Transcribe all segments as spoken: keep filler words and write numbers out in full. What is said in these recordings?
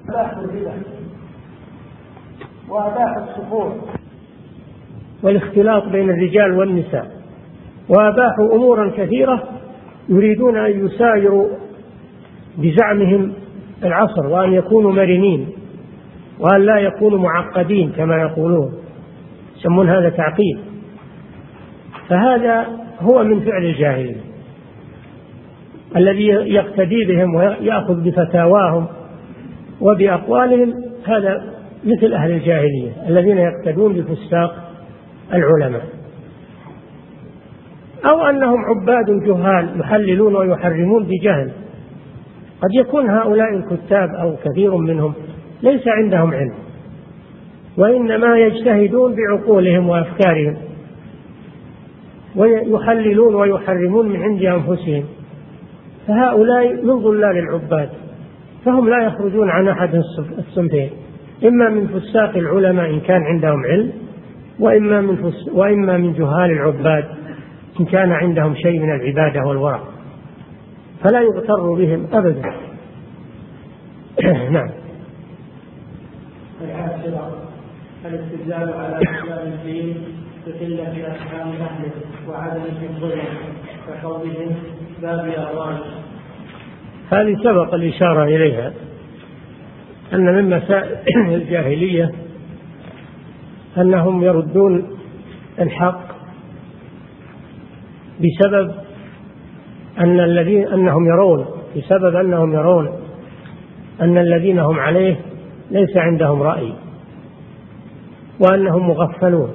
أباحوا الربا وأباحوا السفور والاختلاط بين الرجال والنساء، وأباحوا أمورا كثيرة يريدون أن يسايروا بزعمهم العصر، وأن يكونوا مرنين، وأن لا يكونوا معقدين كما يقولون، يسمون هذا تعقيد. فهذا هو من فعل الجاهلين الذي يقتدي بهم ويأخذ بفتاواهم وبأقوالهم، هذا مثل أهل الجاهلية الذين يقتدون بفساق العلماء، أو أنهم عباد جهال يحللون ويحرمون بجهل. قد يكون هؤلاء الكتاب أو كثير منهم ليس عندهم علم، وإنما يجتهدون بعقولهم وأفكارهم، ويحللون ويحرمون من عند أنفسهم، فهؤلاء من ضلال العباد، فهم لا يخرجون عن أحد الصنفين، إما من فساق العلماء إن كان عندهم علم، وإما من, فس وإما من جهال العباد إن كان عندهم شيء من العبادة والورع، فلا يغتر بهم أبدا. نعم. العاشرة الاستدلال على أسباب الدين بقلة أحكام أهله وعدم حفظهم كقولهم باب أغوان. هذه سبق الإشارة إليها، أن من مسائل الجاهلية أنهم يردون الحق بسبب أن الذين أنهم يرون بسبب أنهم يرون أن الذين هم عليه ليس عندهم رأي، وأنهم مغفلون،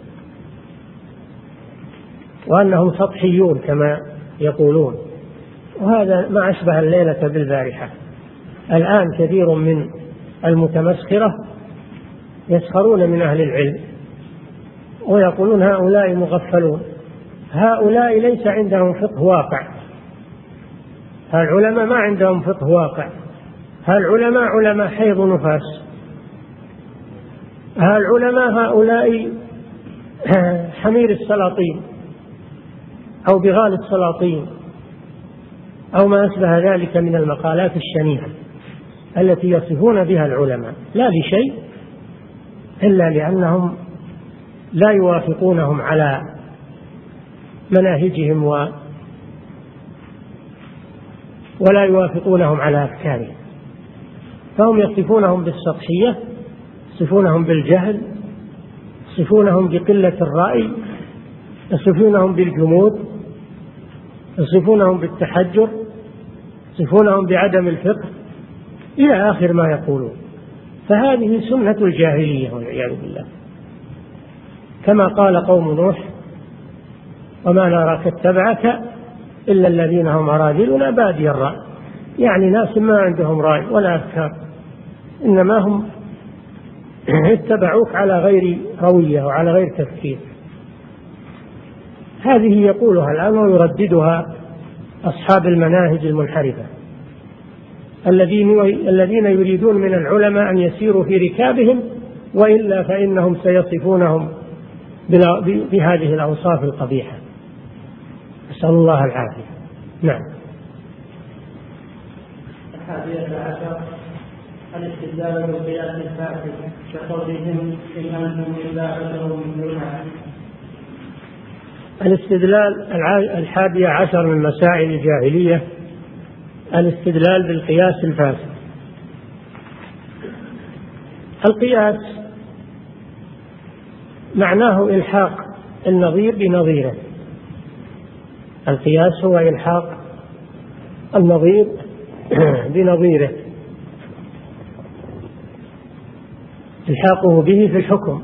وأنهم سطحيون كما يقولون. وهذا ما أشبه الليلة بالبارحة. الآن كثير من المتمسخرة يسخرون من أهل العلم ويقولون هؤلاء مغفلون، هؤلاء ليس عندهم فقه واقع، هالعلماء ما عندهم فقه واقع، هالعلماء علماء حيض ونفاس، هالعلماء هؤلاء حمير السلاطين أو بغال السلاطين أو ما أشبه ذلك من المقالات الشنيعة التي يصفون بها العلماء، لا لشيء إلا لأنهم لا يوافقونهم على مناهجهم و ولا يوافقونهم على أفكارهم، فهم يصفونهم بالسطحية، يصفونهم بالجهل، يصفونهم بقلة الرأي، يصفونهم بالجمود، يصفونهم بالتحجر، يصفونهم بعدم الفقه، إلى آخر ما يقولون. فهذه سنة الجاهلية والعياذ بالله، كما قال قوم نوح وما نراك اتبعك إلا الذين هم أراذلنا بادي الرأي، يعني ناس ما عندهم رأي ولا أفكار، إنما هم اتبعوك على غير روية وعلى غير تفكير. هذه يقولها الآن ويرددها أصحاب المناهج المنحرفة الذين الذين يريدون من العلماء أن يسيروا في ركابهم، وإلا فإنهم سيصفونهم بهذه الأوصاف القبيحة، نسأل الله العافية. نعم. الحادية عشر الاستدلال بالقياس الفاسد كقولهم إن أنتم إلا بشر مثلنا. الاستدلال الحادية عشر من مسائل الجاهلية الاستدلال بالقياس الفاسد. القياس معناه إلحاق النظير بنظيره، القياس هو إلحاق النظير بنظيره، إلحاقه به في الحكم،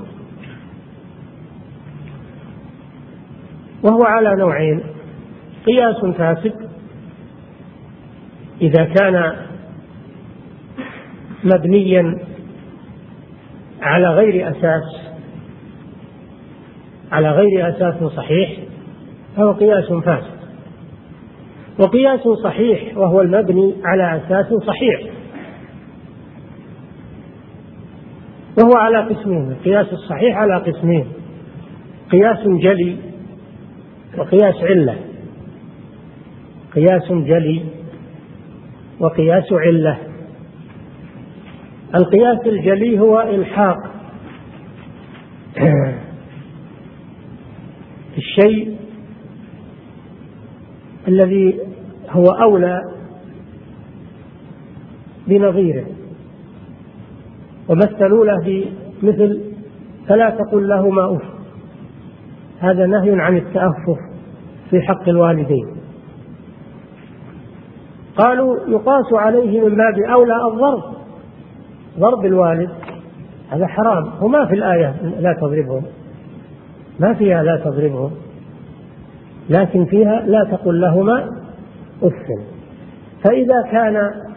وهو على نوعين: قياس فاسد إذا كان مبنيا على غير أساس على غير أساس صحيح فهو قياس فاسد، وقياس صحيح وهو المبني على أساس صحيح، وهو على قسمين. القياس الصحيح على قسمين: قياس جلي وقياس علة. قياس جلي وقياس علة. القياس الجلي هو إلحاق الشيء الذي هو أولى بنظيره، ومثلوا له بمثل فلا تقل لهما أف، هذا نهي عن التأفف في حق الوالدين. قالوا يقاس عليه من باب أولى الضرب، ضرب الوالد هذا حرام، وما في الآية لا تضربهم، ما فيها لا تضربهم، لكن فيها لا تقل لهما أف. فإذا كان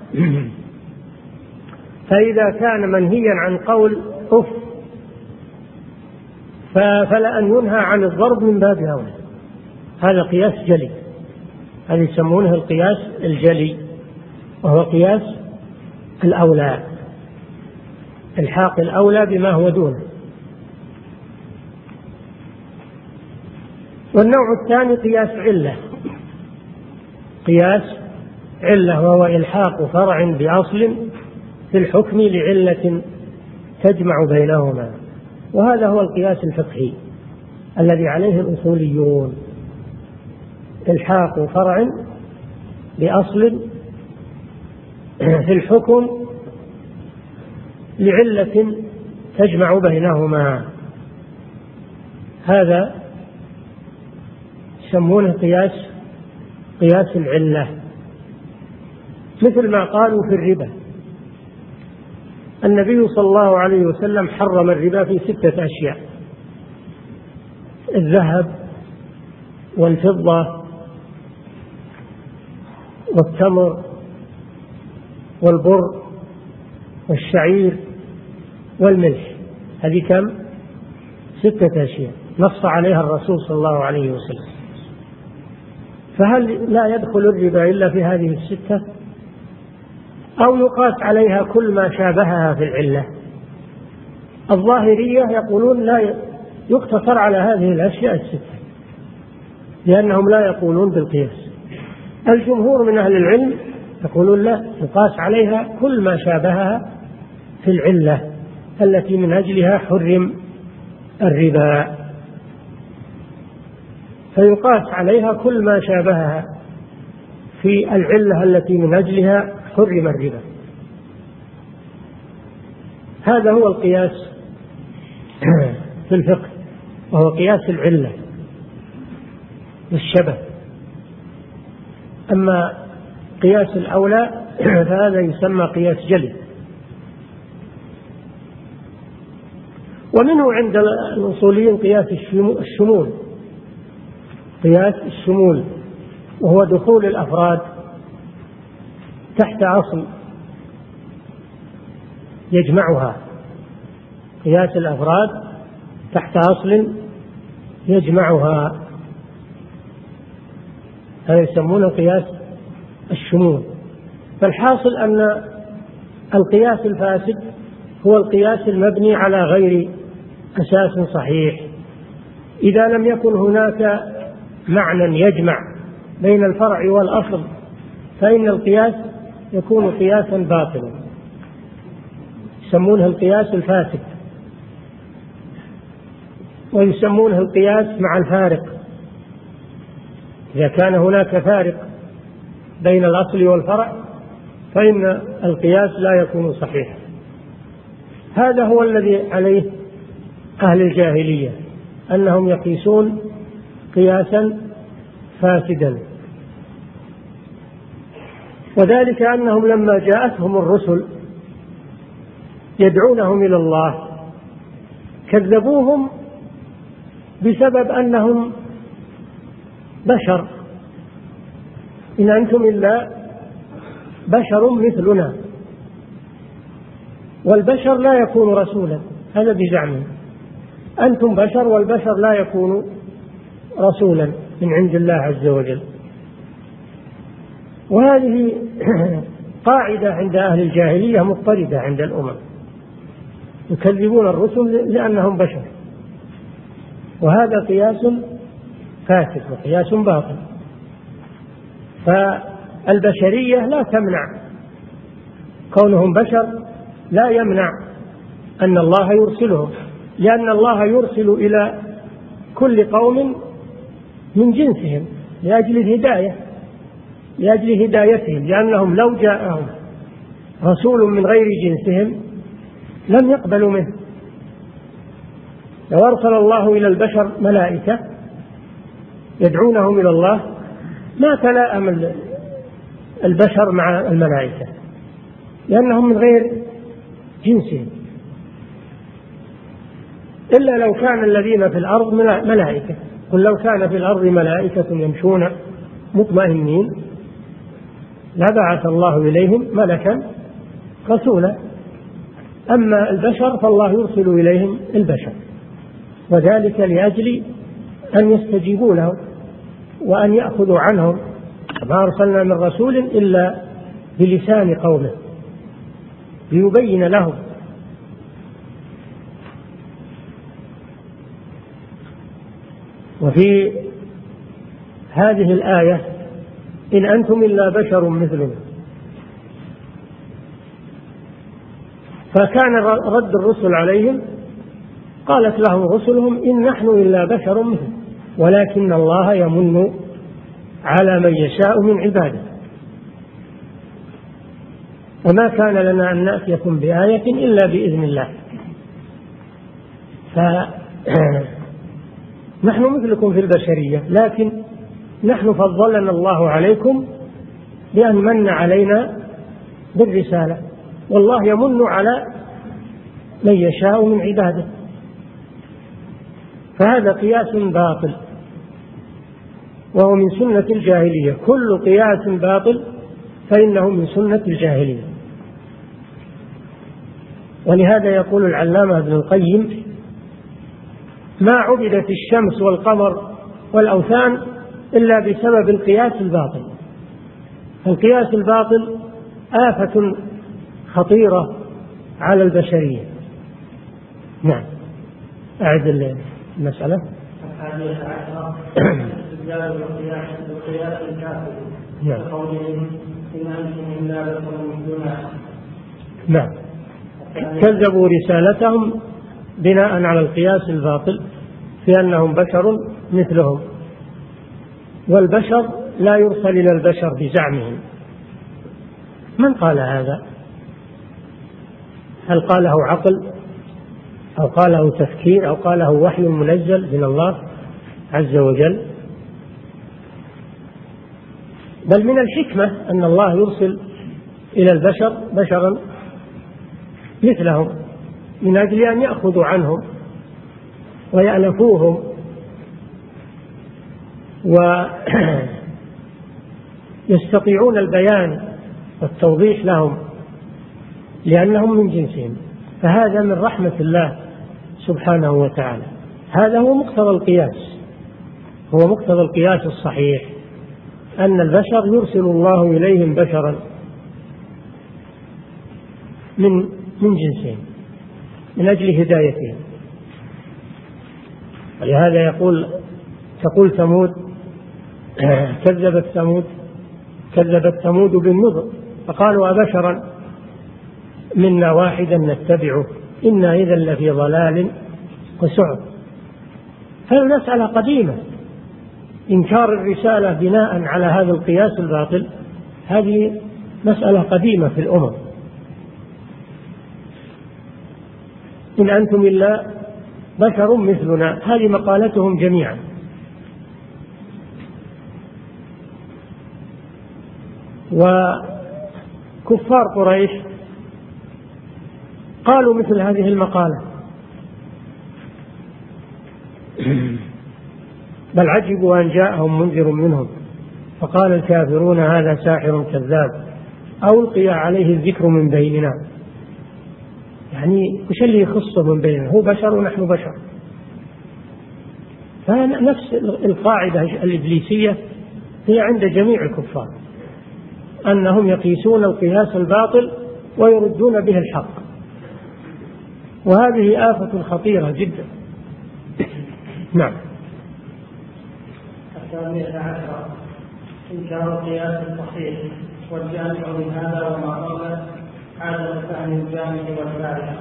فإذا كان منهيا عن قول أف فلا أن ينهى عن الضرب من باب أولى. هذا قياس جلي، هذا يسمونه القياس الجلي، وهو قياس الأولى، الحاق الأولى بما هو دونه. والنوع الثاني قياس علة، قياس علة وهو إلحاق فرع بأصل في الحكم لعلة تجمع بينهما، وهذا هو القياس الفقهي الذي عليه الأصوليون، إلحاق فرع بأصل في الحكم لعلة تجمع بينهما، هذا يسمونه قياس قياس العلة. مثل ما قالوا في الربا، النبي صلى الله عليه وسلم حرم الربا في ستة أشياء: الذهب والفضة والتمر والبر والشعير والملح، هذه كم؟ ستة أشياء نص عليها الرسول صلى الله عليه وسلم. فهل لا يدخل الربا إلا في هذه الستة، أو يقاس عليها كل ما شابهها في العلة؟ الظاهرية يقولون لا يقتصر على هذه الأشياء الستة، لأنهم لا يقولون بالقياس. الجمهور من أهل العلم يقولون لا، يقاس عليها كل ما شابهها في العلة التي من أجلها حرم الربا، فيقاس عليها كل ما شابهها في العلة التي من أجلها حرم الربا. هذا هو القياس في الفقه، وهو قياس العلة والشبه. أما قياس الأولى فهذا يسمى قياس جلي. ومنه عند الأصوليين قياس الشمول، قياس الشمول وهو دخول الأفراد تحت أصل يجمعها، قياس الأفراد تحت أصل يجمعها، هذا يسمونه قياس الشمول. فالحاصل أن القياس الفاسد هو القياس المبني على غير أساس صحيح، إذا لم يكن هناك معنى يجمع بين الفرع والأصل فإن القياس يكون قياسا باطلا، يسمونه القياس الفاسد، ويسمونه القياس مع الفارق، إذا كان هناك فارق بين الأصل والفرع فإن القياس لا يكون صحيحا. هذا هو الذي عليه أهل الجاهلية، أنهم يقيسون قياسا فاسدا، وذلك أنهم لما جاءتهم الرسل يدعونهم إلى الله كذبوهم بسبب أنهم بشر، إن أنتم إلا بشر مثلنا، والبشر لا يكون رسولا، هذا بزعمهم، أنتم بشر والبشر لا يكون رسولا من عند الله عز وجل. وهذه قاعدة عند أهل الجاهلية مضطردة عند الأمم، يكذبون الرسل لأنهم بشر، وهذا قياس فاسد وقياس باطل. فالبشرية لا تمنع كونهم بشر لا يمنع أن الله يرسلهم، لأن الله يرسل إلى كل قوم من جنسهم لأجل الهداية، لأجل هدايتهم، لأنهم لو جاءهم رسول من غير جنسهم لم يقبلوا منه. لو أرسل الله إلى البشر ملائكة يدعونهم إلى الله ما تلائم البشر مع الملائكة لأنهم من غير جنسهم، إلا لو كان الذين في الأرض ملائكة. قل لو كان في الأرض ملائكة يمشون مطمئنين لبعث الله إليهم ملكا رسولا. أما البشر فالله يرسل إليهم البشر، وذلك لأجل أن يستجيبوا له وأن يأخذوا عنهم. ما أرسلنا من رسول إلا بلسان قومه ليبين لهم. وفي هذه الآية إن أنتم إلا بشر مثلنا، فكان رد الرسل عليهم قالت لهم رسلهم إن نحن إلا بشر مثل ولكن الله يمن على من يشاء من عباده، وما كان لنا أن نأتيكم بآية إلا بإذن الله. فنحن مثلكم في البشرية، لكن نحن فضلنا الله عليكم بأن من علينا بالرسالة، والله يمن على من يشاء من عباده. فهذا قياس باطل وهو من سنة الجاهلية، كل قياس باطل فإنه من سنة الجاهلية. ولهذا يقول العلامة ابن القيم ما عبدت الشمس والقمر والأوثان إلا بسبب القياس الباطل. القياس الباطل آفة خطيرة على البشرية. نعم، أعد المسألة. الحادية عشرة استدلال بالقياس الكافر كقولهم إن أنتم إلا بشر مثلنا. نعم، كذبوا رسالتهم بناء على القياس الباطل في أنهم بشر مثلهم، والبشر لا يرسل إلى البشر بزعمهم. من قال هذا؟ هل قاله عقل أو قاله تفكير أو قاله وحي منزل من الله عز وجل؟ بل من الحكمة أن الله يرسل إلى البشر بشرا مثلهم من أجل أن يأخذوا عنهم ويألفوهم ويستطيعون البيان والتوضيح لهم لأنهم من جنسهم. فهذا من رحمة الله سبحانه وتعالى. هذا هو مقتضى القياس، هو مقتضى القياس الصحيح، أن البشر يرسل الله إليهم بشرا من من جنسهم من أجل هدايتهم. ولهذا يقول تقول ثمود كذبت ثمود كذبت ثمود بالنذر فقالوا أبشرا منا واحدا نتبعه إنا إذا لفي ضلال وسعر. فالمسألة قديمة، إنكار الرسالة بناء على هذا القياس الباطل هذه مسألة قديمة في الأمم. إن أنتم إلا بشر مثلنا، هذه مقالتهم جميعا. وكفار قريش قالوا مثل هذه المقالة، بل عجبوا أن جاءهم منذر منهم فقال الكافرون هذا ساحر كذاب أو ألقي عليه الذكر من بيننا. يعني وش اللي يخصه من بيننا؟ هو بشر ونحن بشر. فنفس القاعدة الإبليسية هي عند جميع الكفار، أنهم يقيسون القياس الباطل ويردون به الحق، وهذه آفة خطيرة جدا. نعم. الثانية عشرة إنكار القياس الصحيح والجامع من هذا وما قبله عدم فهم الجامع والفارق.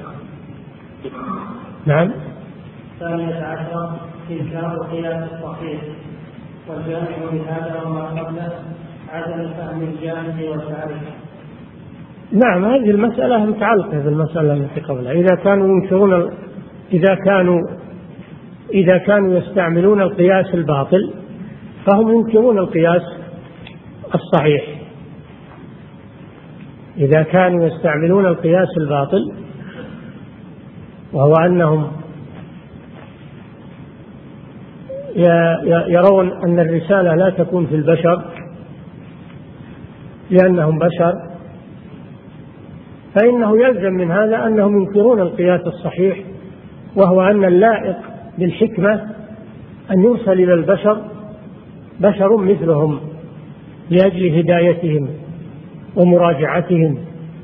نعم. الثانية عشر إنكار القياس الصحيح، والجامع لهذا وما قبله عدم فهم الجامع والفارق. نعم، هذه المسألة متعلقة بالمسألة التي قبلها. إذا كانوا ينكرون إذا كانوا إذا كانوا يستعملون القياس الباطل فهم ينكرون القياس الصحيح. إذا كانوا يستعملون القياس الباطل وهو أنهم يرون أن الرسالة لا تكون في البشر لأنهم بشر، فإنه يلزم من هذا أنهم ينكرون القياس الصحيح، وهو أن اللائق بالحكمة أن يرسل إلى البشر بشر مثلهم لأجل هدايتهم ومراجعتهم.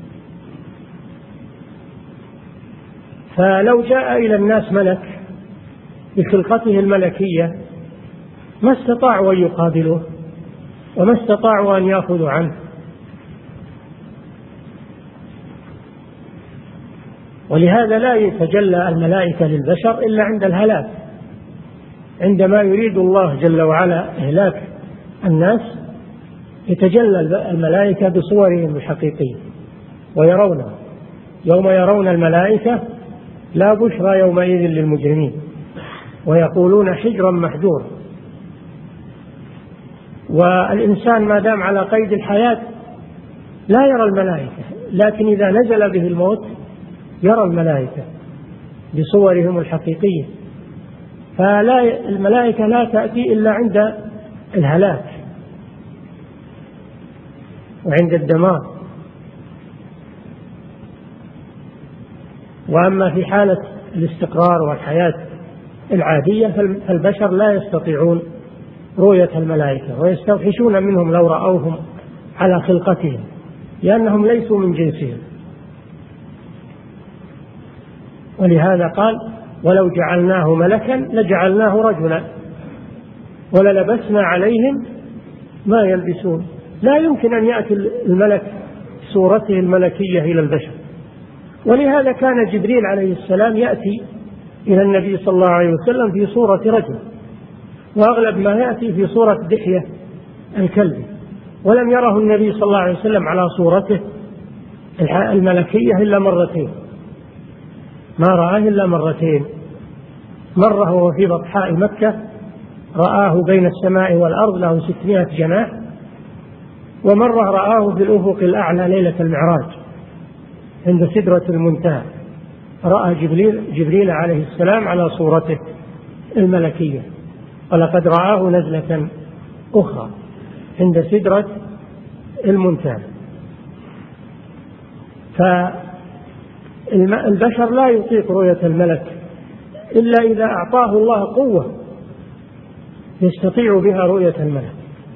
فلو جاء إلى الناس ملك بخلقته الملكية ما استطاعوا أن يقابلوه وما استطاعوا أن يأخذوا عنه، ولهذا لا يتجلى الملائكة للبشر إلا عند الهلاك. عندما يريد الله جل وعلا إهلاك الناس يتجلى الملائكة بصورهم الحقيقية ويرونه. يوم يرون الملائكة لا بشرى يومئذ للمجرمين ويقولون حجرا محجورا. والإنسان ما دام على قيد الحياة لا يرى الملائكة، لكن إذا نزل به الموت يرى الملائكة بصورهم الحقيقية. فلا الملائكة لا تأتي إلا عند الهلاك وعند الدمار. وأما في حالة الاستقرار والحياة العادية فالبشر لا يستطيعون رؤية الملائكة ويستوحشون منهم لو رأوهم على خلقتهم لأنهم ليسوا من جنسهم. ولهذا قال ولو جعلناه ملكا لجعلناه رجلا وللبسنا عليهم ما يلبسون. لا يمكن أن يأتي الملك صورته الملكية إلى البشر. ولهذا كان جبريل عليه السلام يأتي إلى النبي صلى الله عليه وسلم في صورة رجل، وأغلب ما يأتي في صورة دحية الكلب، ولم يره النبي صلى الله عليه وسلم على صورته الملكية إلا مرتين، ما رآه إلا مرتين. مرة وهو في بطحاء مكة رآه بين السماء والأرض له ستمائة جناح، ومرة رآه في الأفق الأعلى ليلة المعراج عند سدرة المنتهى، رأى جبريل, جبريل عليه السلام على صورته الملكية. ولقد رآه نزلة أخرى عند سدرة المنتهى. فالبشر لا يطيق رؤية الملك إلا إذا أعطاه الله قوة يستطيع بها رؤية الملك.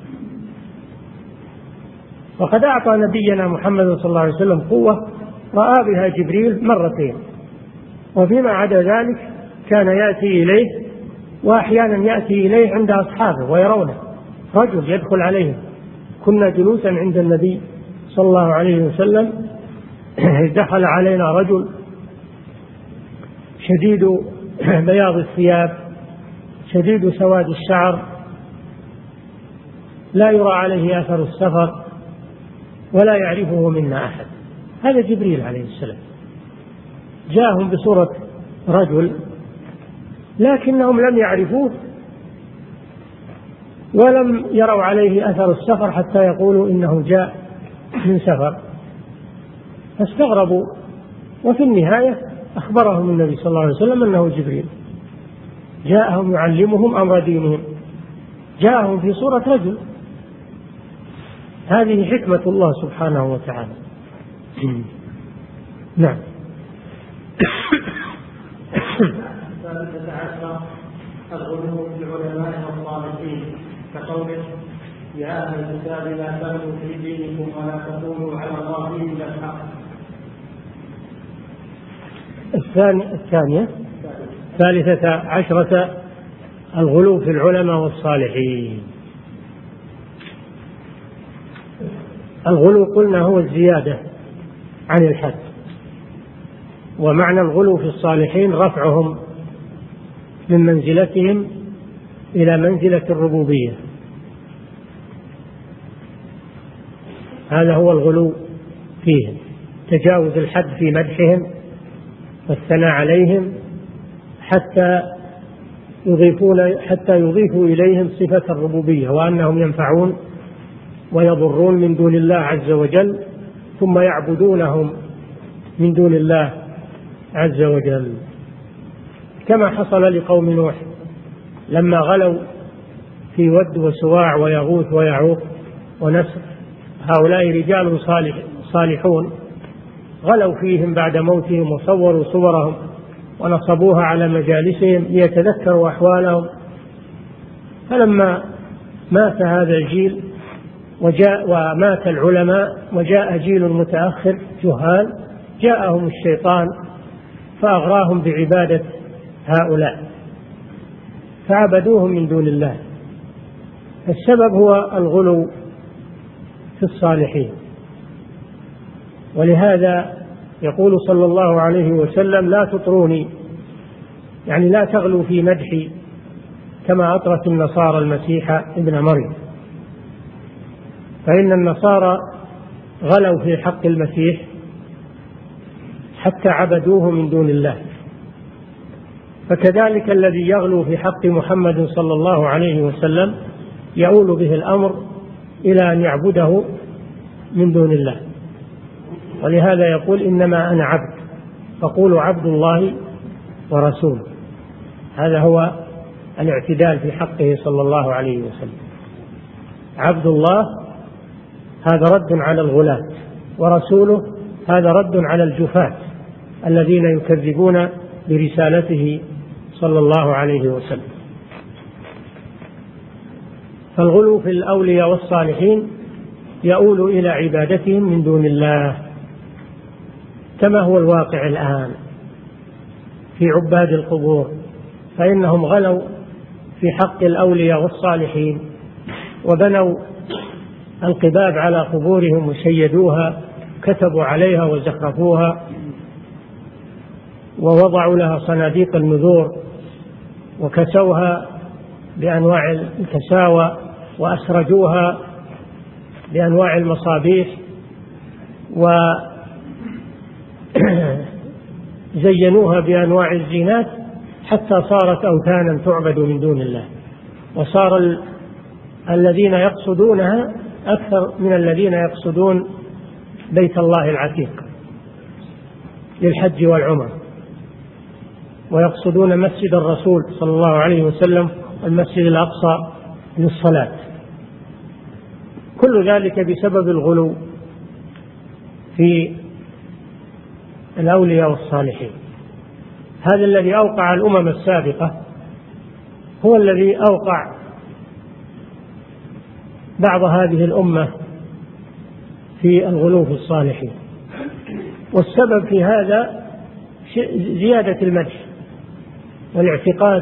وقد أعطى نبينا محمد صلى الله عليه وسلم قوة رأى بها جبريل مرتين، وفيما عدا ذلك كان يأتي إليه، وأحيانا يأتي إليه عند أصحابه ويرونه، رجل يدخل عليهم. كنا جلوسا عند النبي صلى الله عليه وسلم دخل علينا رجل شديد بياض الثياب شديد سواد الشعر لا يرى عليه أثر السفر ولا يعرفه منا أحد. هذا جبريل عليه السلام جاءهم بصورة رجل، لكنهم لم يعرفوه ولم يروا عليه أثر السفر حتى يقولوا إنه جاء من سفر، فاستغربوا. وفي النهاية أخبرهم النبي صلى الله عليه وسلم أنه جبريل جاءهم يعلمهم أمر دينهم، جاءهم في صورة رجل. هذه حكمة الله سبحانه وتعالى. نعم. الثالثة عشر الغلو في العلماء والصالحين، كقوله يا أهل الكتاب لا تغلوا في دينكم ولا تقولوا على الله إلا الحق. الثانية الثالثة عشرة الغلو في العلماء والصالحين. الغلو قلنا هو الزيادة عن الحد. ومعنى الغلو في الصالحين رفعهم من منزلتهم إلى منزلة الربوبية، هذا هو الغلو فيهم، تجاوز الحد في مدحهم والثناء عليهم حتى يضيفون حتى يضيفوا إليهم صفة الربوبية، وأنهم ينفعون ويضرون من دون الله عز وجل، ثم يعبدونهم من دون الله عز وجل، كما حصل لقوم نوح لما غلوا في ود وسواع ويغوث ويعوق ونسر، هؤلاء رجال صالح صالحون غلوا فيهم بعد موتهم وصوروا صورهم ونصبوها على مجالسهم ليتذكروا أحوالهم، فلما مات هذا الجيل وجاء ومات العلماء وجاء جيل متأخر جهال، جاءهم الشيطان فأغراهم بعبادة هؤلاء فعبدوهم من دون الله. السبب هو الغلو في الصالحين. ولهذا يقول صلى الله عليه وسلم: لا تطروني، يعني لا تغلوا في مدحي كما أطرت النصارى المسيح ابن مريم، فإن النصارى غلوا في حق المسيح حتى عبدوه من دون الله، فكذلك الذي يغلو في حق محمد صلى الله عليه وسلم يؤول به الأمر إلى أن يعبده من دون الله. ولهذا يقول: إنما أنا عبد، فقولوا عبد الله ورسوله. هذا هو الاعتدال في حقه صلى الله عليه وسلم. عبد الله هذا رد على الغلاة، ورسوله هذا رد على الجفاة الذين يكذبون برسالته صلى الله عليه وسلم. فالغلو في الأولياء والصالحين يؤول إلى عبادتهم من دون الله، كما هو الواقع الآن في عباد القبور، فإنهم غلوا في حق الأولياء والصالحين وبنوا القباب على قبورهم وشيدوها، كتبوا عليها وزخرفوها ووضعوا لها صناديق النذور وكسوها بأنواع الكساوى وأسرجوها بأنواع المصابيح وزينوها بأنواع الزينات حتى صارت أوثانا تعبد من دون الله، وصار ال... الذين يقصدونها أكثر من الذين يقصدون بيت الله العتيق للحج والعمر، ويقصدون مسجد الرسول صلى الله عليه وسلم المسجد الأقصى للصلاة. كل ذلك بسبب الغلو في الأولياء والصالحين. هذا الذي أوقع الأمم السابقة هو الذي أوقع بعض هذه الأمة في الغلو في الصالحين، والسبب في هذا زيادة المدح والاعتقاد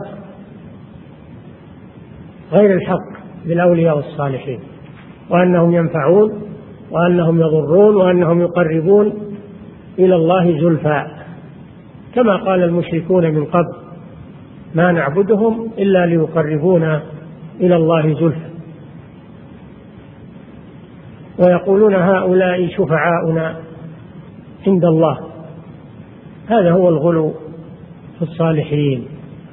غير الحق بالأولياء والصالحين، وأنهم ينفعون وأنهم يضرون وأنهم يقربون إلى الله زلفى، كما قال المشركون من قبل: ما نعبدهم إلا ليقربونا إلى الله زلفى. ويقولون: هؤلاء شفعاؤنا عند الله. هذا هو الغلو في الصالحين.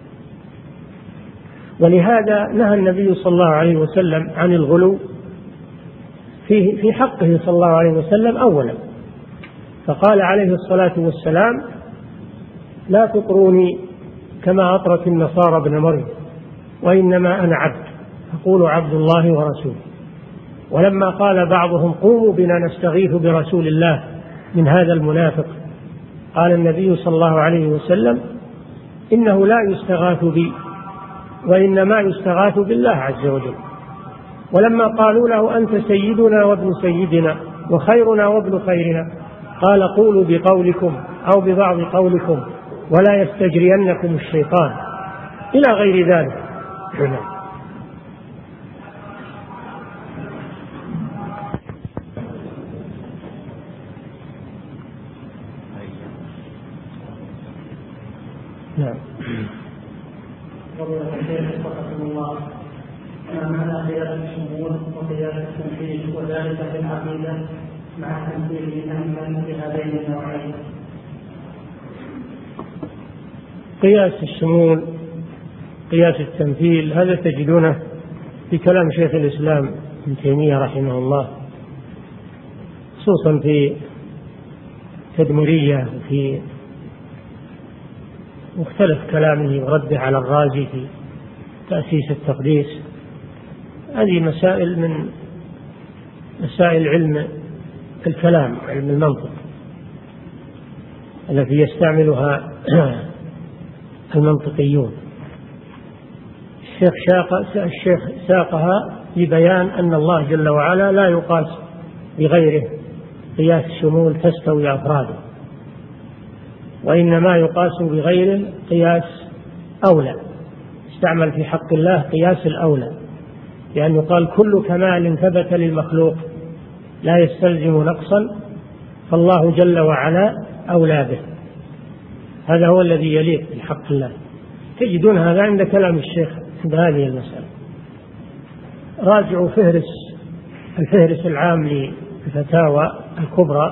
ولهذا نهى النبي صلى الله عليه وسلم عن الغلو في في حقه صلى الله عليه وسلم أولا، فقال عليه الصلاة والسلام: لا تطروني كما أطرت النصارى ابن مريم، وإنما أنا عبد، فقولوا عبد الله ورسوله. ولما قال بعضهم: قوموا بنا نستغيث برسول الله من هذا المنافق، قال النبي صلى الله عليه وسلم: إنه لا يستغاث بي، وإنما يستغاث بالله عز وجل. ولما قالوا له: أنت سيدنا وابن سيدنا وخيرنا وابن خيرنا، قال: قولوا بقولكم أو ببعض قولكم ولا يستجرينكم الشيطان، إلى غير ذلك. نعم. فضيلة الشيخ وفقكم الله، ما معنى قياس الشمول وقياس التنفيذ وذلك في العقيدة مع التنفيذ أمن في هذين النوعين؟ قياس الشمول قياس التمثيل هذا تجدونه في كلام شيخ الإسلام ابن تيمية رحمه الله، خصوصا في تدمرية وفي مختلف كلامه ورده على الرازي في تأسيس التقديس. هذه مسائل من مسائل علم الكلام، علم المنطق التي يستعملها المنطقيون. الشيخ الشيخ ساقها لبيان أن الله جل وعلا لا يقاس بغيره قياس الشمول تستوي أفراده، وإنما يقاس بغيره قياس أولى. استعمل في حق الله قياس الأولى، لأن يقال كل كمال ثبت للمخلوق لا يستلزم نقصا، فالله جل وعلا أولى به. هذا هو الذي يليق بحق الله. تجدون هذا عند كلام الشيخ عند هذه المسألة. راجعوا فهرس الفهرس العام للفتاوى الكبرى،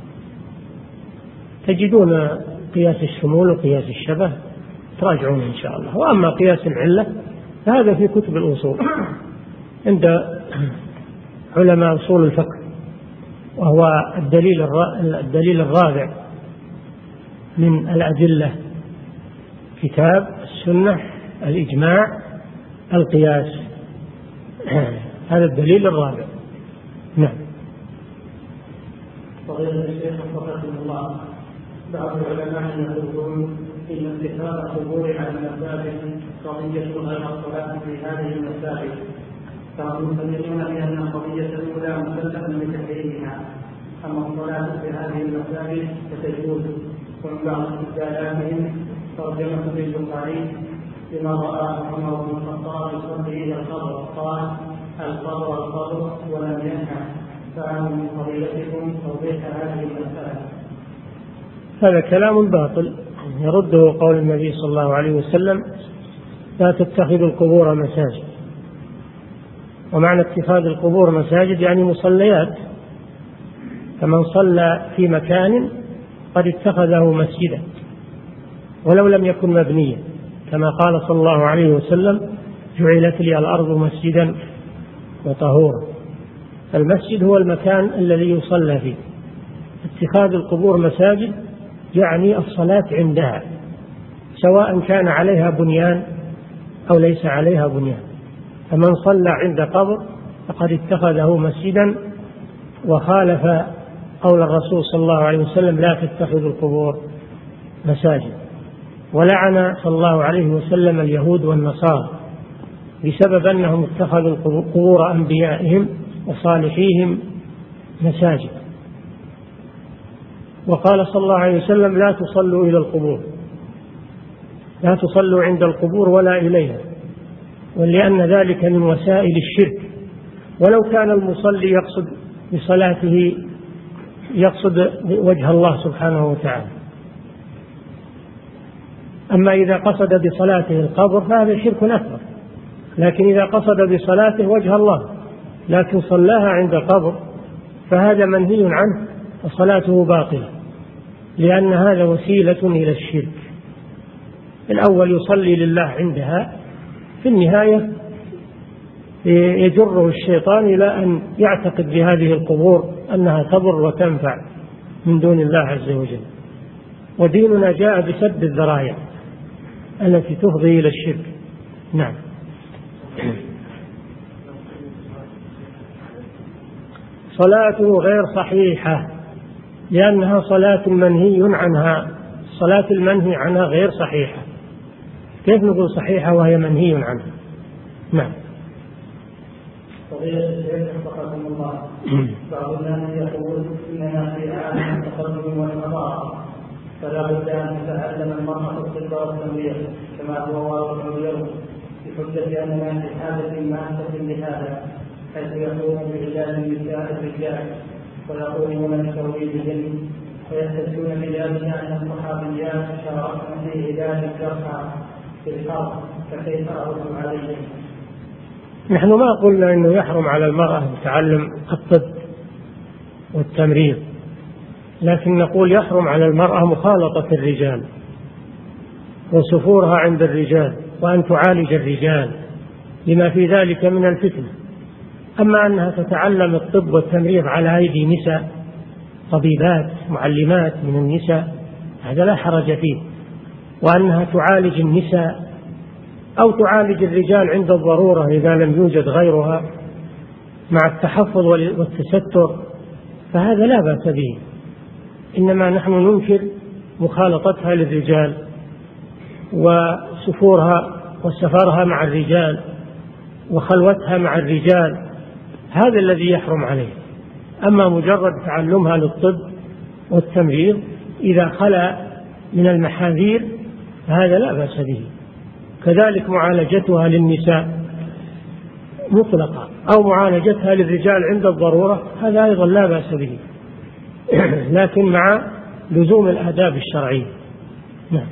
تجدون قياس الشمول وقياس الشبه، تراجعون إن شاء الله. وأما قياس العلة فهذا في كتب الأصول عند علماء أصول الفقه، وهو الدليل الدليل الرابع من الأدلة: كتاب، السنة، الإجماع، القياس. هذا الدليل الرابع. نعم. فضيلة الشيخ وفقكم الله، بعض العلماء يقولون إن اتخاذ القبور على المساجد قضية غير الصلاة في هذه المساجد، فهم يفرقون بأن القضية الأولى مسلمة بتحريمها، أما الصلاة في هذه المساجد فتجوز. ومن بعض استدلالاتهم ترجمة البخاري بما رأى عمر بن الخطاب يصلي إلى القبر قال: القبر القبر ولم ينهى، فهل من قضيتكم توضيح هذه المسألة؟ هذا كلام باطل يرده قول النبي صلى الله عليه وسلم: لا تتخذوا القبور مساجد. ومعنى اتخاذ القبور مساجد يعني مصليات، فمن صلى في مكان قد اتخذه مسجدا ولو لم يكن مبنيا، كما قال صلى الله عليه وسلم: جعلت لي الأرض مسجدا وطهورا. المسجد هو المكان الذي يصلى فيه. اتخاذ القبور مساجد يعني الصلاة عندها، سواء كان عليها بنيان أو ليس عليها بنيان. فمن صلى عند قبر فقد اتخذه مسجدا وخالف قول الرسول صلى الله عليه وسلم: لا تتخذوا القبور مساجد. ولعن صلى الله عليه وسلم اليهود والنصارى بسبب أنهم اتخذوا قبور أنبيائهم وصالحيهم مساجد. وقال صلى الله عليه وسلم: لا تصلوا إلى القبور، لا تصلوا عند القبور ولا إليها، ولأن ذلك من وسائل الشرك. ولو كان المصلي يقصد بصلاته يقصد وجه الله سبحانه وتعالى. أما إذا قصد بصلاته القبر فهذا شرك أكبر، لكن إذا قصد بصلاته وجه الله لكن صلاها عند قبر فهذا منهي عنه وصلاته باطلة، لأن هذا وسيلة إلى الشرك. الأول يصلي لله عندها، في النهاية يجره الشيطان إلى أن يعتقد بهذه القبور أنها تضر وتنفع من دون الله عز وجل. وديننا جاء بسد الذرائع التي تفضي إلى الشرك. نعم. صلاته غير صحيحة لأنها صلاة منهي عنها. الصلاة المنهي عنها غير صحيحة، كيف نقول صحيحة وهي منهي عنها؟ نعم. فضيلة الشيخ وفقكم الله، بعض الناس يقول إننا في عالم التقدم والحضارة، فلا بد أن تتعلم المرأة الطب والتنبيه كما هو واقع اليوم، بحجة أننا في حاجة ماسة لهذا، حيث يقوم بعلاج النساء الرجال ويقومون بتوليدهن، ويستدلون بذلك أن الصحابيات شاركن في علاج الجرحى في الحرب، فكيف أرد عليهم؟ نحن ما قلنا أنه يحرم على المرأة تعلم الطب والتمريض، لكن نقول يحرم على المرأة مخالطة الرجال وسفورها عند الرجال وأن تعالج الرجال لما في ذلك من الفتنة. أما أنها تتعلم الطب والتمريض على أيدي نساء طبيبات معلمات من النساء هذا لا حرج فيه، وأنها تعالج النساء أو تعالج الرجال عند الضرورة إذا لم يوجد غيرها مع التحفظ والتستر فهذا لا بأس به. إنما نحن ننكر مخالطتها للرجال وسفورها وسفرها مع الرجال وخلوتها مع الرجال، هذا الذي يحرم عليه. أما مجرد تعلمها للطب والتمريض إذا خلا من المحاذير فهذا لا بأس به. كذلك معالجتها للنساء مطلقة أو معالجتها للرجال عند الضرورة هذا أيضا لا بأس به، لكن مع لزوم الآداب الشرعية. نعم.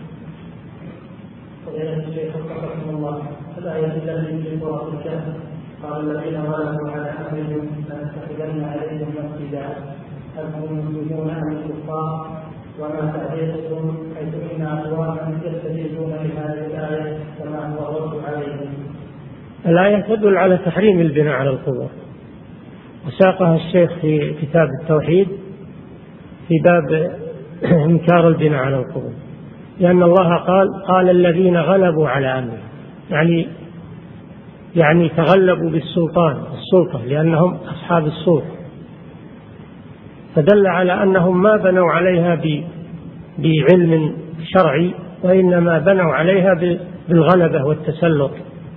الآية التي في سورة الكهف قال الذين غلبوا على أمرهم لنتخذن عليهم مسجدا هل هم مسلمون أم الكفار؟ وما تأتيكم حيث إن أقواما يستجيبون لهذه الآية كما هو الرد عليهم. الآية تدل على تحريم البناء على القبور، وساقها الشيخ في كتاب التوحيد في باب إنكار البناء على القبور، لأن الله قال قال الذين غلبوا على أمرهم، يعني يعني تغلبوا بالسلطان السلطة لأنهم أصحاب السلطة، فدل على أنهم ما بنوا عليها بعلم شرعي وإنما بنوا عليها بالغلبة والتسلط،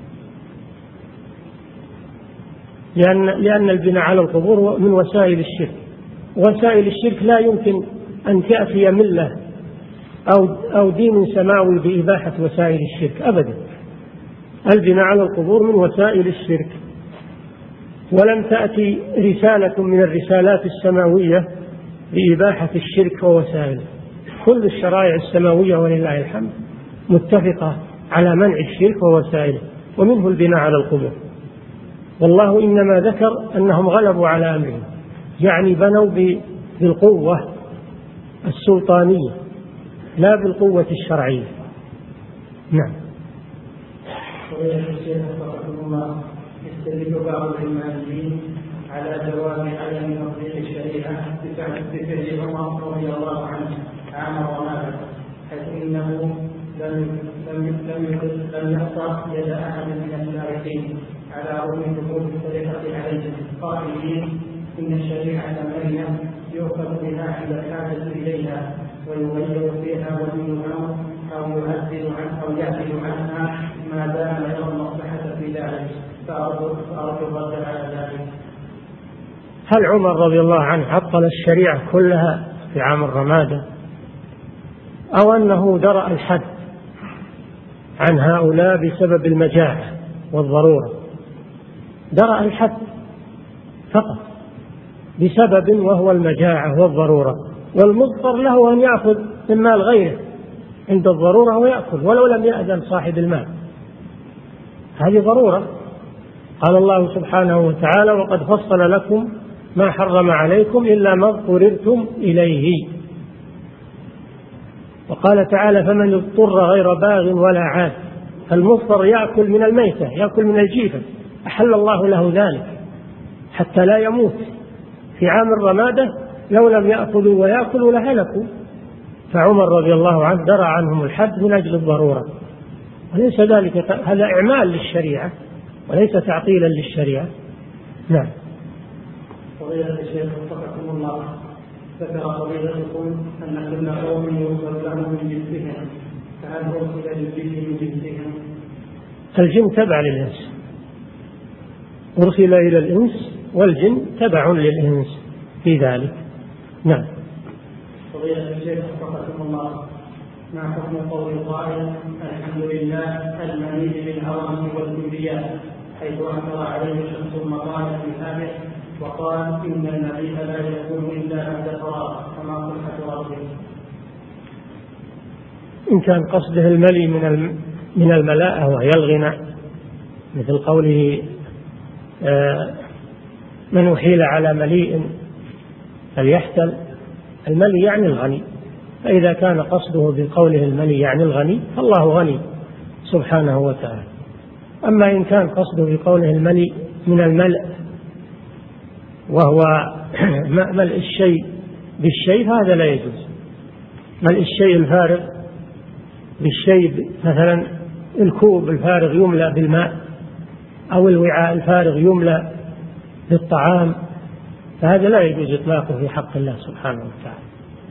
لأن لأن البناء على القبور من وسائل الشرك. وسائل الشرك لا يمكن أن تأتي ملة أو أو دين سماوي بإباحة وسائل الشرك أبدا. البناء على القبور من وسائل الشرك، ولم تأتي رسالة من الرسالات السماوية بإباحة الشرك ووسائله. كل الشرائع السماوية ولله الحمد متفقة على منع الشرك ووسائله، ومنه البناء على القبور. والله إنما ذكر أنهم غلبوا على أمرهم، يعني بنوا بالقوة السلطانية لا بالقوة الشرعية. نعم. يستدل بعض العلمانيين على جواز عدم تطبيق الشريعة بفعل عمر رضي الله عنه عام رمادة، حيث إنه لم لم لم يقطع يد أحد من السارقين على رغم ثبوت السرقة عليهم، قائلين إن الشريعة مرنة يؤخذ بها عند الحاجة إليها ويغير فيها ولي الأمر أو يعدل عنها أو يعدل عنها ما دام يرى المصلحة في ذلك، فأرجو الرد على ذلك. هل عمر رضي الله عنه عطل الشريعة كلها في عام الرمادة، أو أنه درأ الحد عن هؤلاء بسبب المجاعة والضرورة؟ درأ الحد فقط بسبب وهو المجاعة والضرورة، والمضطر له أن يأخذ من مال غيره عند الضرورة ويأكل ولو لم يأذن صاحب المال، هذه ضرورة. قال الله سبحانه وتعالى وقد فصل لكم ما حرم عليكم إلا ما اضطررتم إليه. وقال تعالى فمن اضطر غير باغ ولا عاد، المضطر يأكل من الميتة يأكل من الجيفة، أحل الله له ذلك حتى لا يموت. في عام الرمادة لو لم يأكلوا ويأكلوا لهلكوا، فعمر رضي الله عنه درى عنهم الحد من أجل الضرورة، وليس ذلك، هذا إعمال للشريعة وليس تعطيلا للشريعة. نعم. فضيلة الشيخ وفقكم الله، ذكر فضيلتكم أن كل قوم يوصل لهم من جنسهم، فهل أرسل للجن من جنسهم؟ الجن تبع للإنس، أرسل إلى الإنس والجن تبع للإنس في ذلك. نعم. فضيلة الشيخ وفقكم الله، ما حكم قول القائل الحمد لله المنيع بالعظمة والكبرياء، حيث أنكر عليه شخص المقالة في هذه وقال إن المليء لا يكون إلا عند فراغ كما صحة ربه. إن كان قصده الملي من من الملاءة وهي الغنى، مثل قوله من أحيل على مليء فليحتل، الملي يعني الغني. فإذا كان قصده بقوله الملي يعني الغني فالله غني سبحانه وتعالى. أما إن كان قصده بقوله الملي من الملء وهو ملء الشيء بالشيء هذا لا يجوز. ملء الشيء الفارغ بالشيء، مثلا الكوب الفارغ يملأ بالماء أو الوعاء الفارغ يملأ بالطعام، فهذا لا يجوز إطلاقه في حق الله سبحانه وتعالى.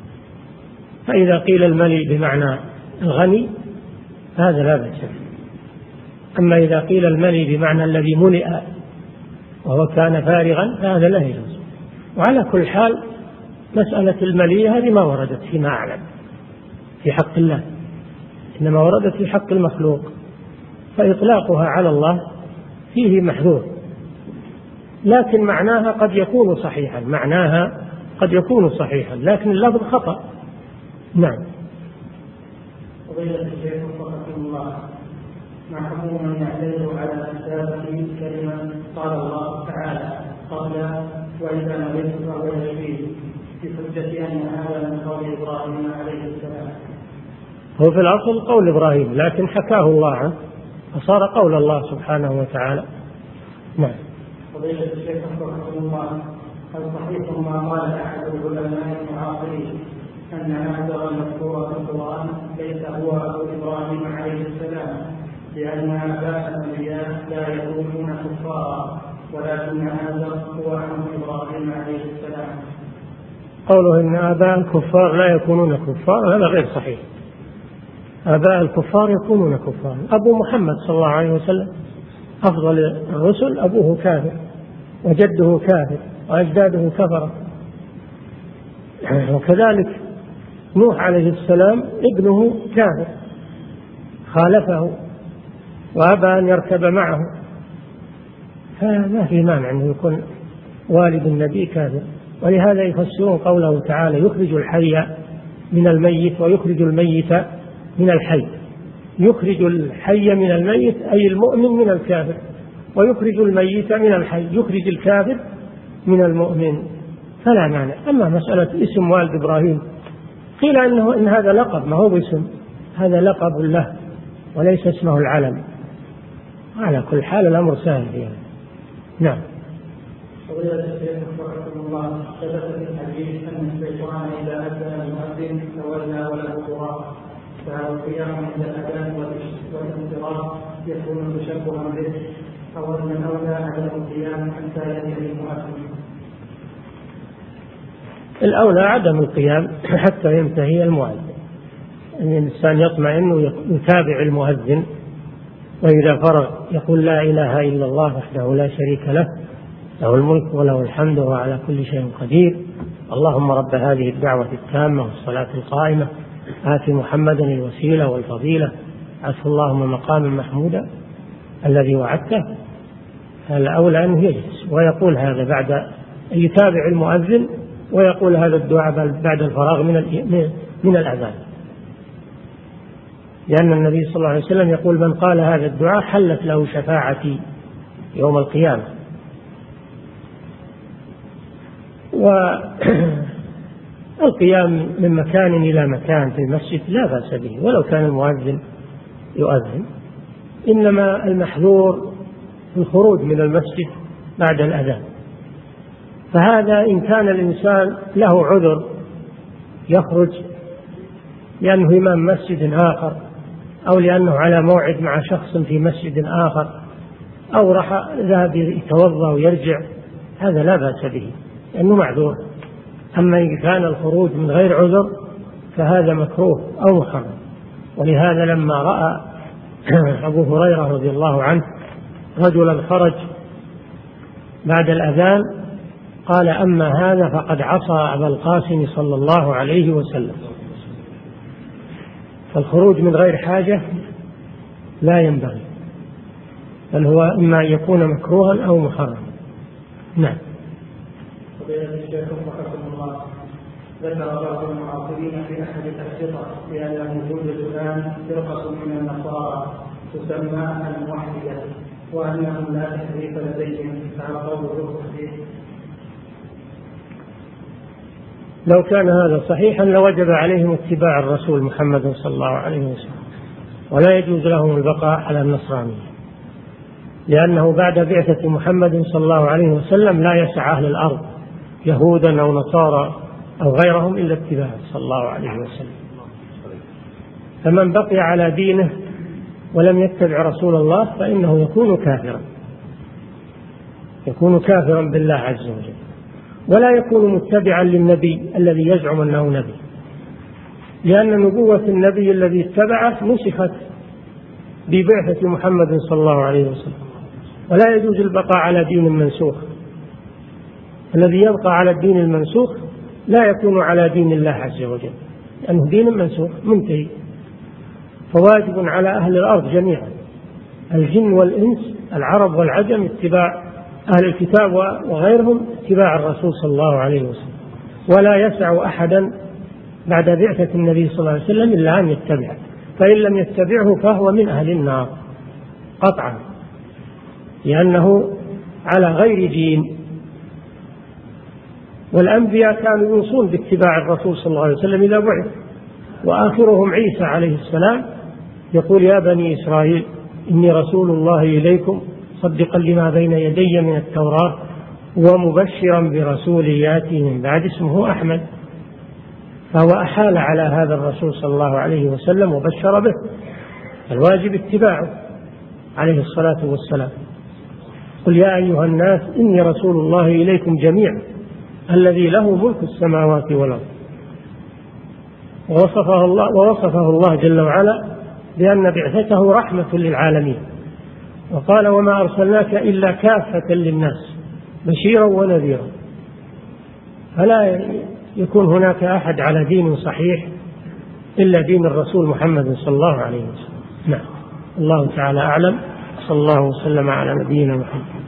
فإذا قيل الملي بمعنى الغني هذا لا بأس. أما إذا قيل الملي بمعنى الذي ملئ وهو كان فارغا فهذا لا يجوز. وعلى كل حال مسألة الملي هذه ما وردت فيما أعلم في حق الله، إنما وردت في حق المخلوق، فإطلاقها على الله فيه محذور، لكن معناها قد يكون صحيحا، معناها قد يكون صحيحا لكن اللفظ خطأ. نعم. فضيلة الشيخ وفقكم الله، ما حكم من يعترض على كتابة كلمة قال الله تعالى قبل وإذا مرضت فهو يشفيه بحجة أن هذا من قول إبراهيم عليه السلام؟ هو في الأصل قول إبراهيم لكن حكاه الله عنه فصار قول الله سبحانه وتعالى. نعم. فضيلة الشيخ وفقكم الله، هل صحيح ما قال أحد العلماء المعاصرين أن هذا المذكور في القرآن ليس هو أبو إبراهيم عليه السلام، لأن آباء الأنبياء لا يكونون كفارا ولكن هذا هو عم إبراهيم عليه السلام؟ قوله إن آباء الكفار لا يكونون كفارا هذا غير صحيح. آباء الكفار يكونون كفارا. أبو محمد صلى الله عليه وسلم أفضل الرسل أبوه كافر وجده كافر وأجداده كفرة. وكذلك نوح عليه السلام ابنه كافر خالفه وأبى أن يركب معه، فما في مانع أن يكون والد النبي كافر. ولهذا يفسرون قوله تعالى يخرج الحي من الميت ويخرج الميت من الحي. يخرج الحي من الميت أي المؤمن من الكافر، ويخرج الميت من الحي يخرج الكافر من المؤمن، فلا مانع. أما مسألة اسم والد إبراهيم قيل إنه إن هذا لقب ما هو باسم، هذا لقب له وليس اسمه العلم. على كل حال الأمر سهل يعني. نعم. فضيلة الشيخ وفقكم الله، ثبت في الحديث أن الشيطان إذا أذن المؤذن تولى وله تراب، فهل القيام عند الأذان والانصراف يكون تشبها به، أو أن الأولى عدم القيام حتى ينتهي المؤذن؟ الأولى عدم القيام حتى ينتهي المؤذن، أن الإنسان يطمئن ويتابع المؤذن، وإذا فرغ يقول لا إله إلا الله وحده لا شريك له له الملك وله الحمد وهو على كل شيء قدير، اللهم رب هذه الدعوة التامة والصلاة القائمة آت محمدا الوسيلة والفضيلة عسى اللهم مقاما محمودا الذي وعدته. الأولى أنه يجلس ويقول هذا بعد أن يتابع المؤذن، ويقول هذا الدعاء بعد الفراغ من من الأذان، لأن النبي صلى الله عليه وسلم يقول من قال هذا الدعاء حلت له شفاعتي يوم القيامة. والقيام من مكان إلى مكان في المسجد لا بأس به ولو كان المؤذن يؤذن، إنما المحذور الخروج من المسجد بعد الأذان. فهذا إن كان الإنسان له عذر يخرج لأنه إمام مسجد آخر، أو لأنه على موعد مع شخص في مسجد آخر، أو راح ذهب يتوضأ ويرجع، هذا لا بأس به لأنه معذور. أما إن كان الخروج من غير عذر فهذا مكروه أو محرم. ولهذا لما رأى أبو هريرة رضي الله عنه رجلا خرج بعد الأذان قال أما هذا فقد عصى أبا القاسم صلى الله عليه وسلم. فالخروج من غير حاجة لا ينبغي، بل هو إما أن يكون مكروها أو محرما. نعم. فضيلة الشيخ وفقكم الله، ذكر بعض المعاصرين في أحد الأشرطة بأنه توجد الآن فرقة من النصارى تسمى الموحدة وأنهم لا تحريف لديهم، فهل قوله صحيح؟ لو كان هذا صحيحا لوجب عليهم اتباع الرسول محمد صلى الله عليه وسلم، ولا يجوز لهم البقاء على النصرانية، لأنه بعد بعثة محمد صلى الله عليه وسلم لا يسع أهل الأرض يهودا أو نصارى أو غيرهم إلا اتباعه صلى الله عليه وسلم. فمن بقي على دينه ولم يتبع رسول الله فإنه يكون كافرا، يكون كافرا بالله عز وجل، ولا يكون متبعا للنبي الذي يزعم أنه نبي، لأن نبوة النبي الذي اتبعه نسخت ببعثة محمد صلى الله عليه وسلم، ولا يجوز البقاء على دين منسوخ. الذي يبقى على الدين المنسوخ لا يكون على دين الله عز وجل، لأنه دين منسوخ منتهي. فواجب على أهل الأرض جميعا، الجن والإنس، العرب والعجم، اتباع أهل الكتاب وغيرهم، اتباع الرسول صلى الله عليه وسلم، ولا يسع أحدا بعد بعثة النبي صلى الله عليه وسلم إلا أن يتبعه، فإن لم يتبعه فهو من أهل النار قطعا، لأنه على غير دين. والأنبياء كانوا يوصون باتباع الرسول صلى الله عليه وسلم إذا بعث، وآخرهم عيسى عليه السلام يقول يا بني إسرائيل إني رسول الله إليكم مصدقا لما بين يدي من التوراة ومبشرا برسول يأتي من بعد اسمه أحمد. فهو أحال على هذا الرسول صلى الله عليه وسلم وبشر به، الواجب اتباعه عليه الصلاة والسلام. قل يا أيها الناس إني رسول الله إليكم جميعا الذي له ملك السماوات والأرض. ووصفه الله, ووصفه الله جل وعلا بأن بعثته رحمة للعالمين، وقال وما أرسلناك إلا كافة للناس بشيرا ونذيرا. فلا يكون هناك أحد على دين صحيح إلا دين الرسول محمد صلى الله عليه وسلم. نعم، الله تعالى أعلم، صلى الله وسلم على نبينا محمد.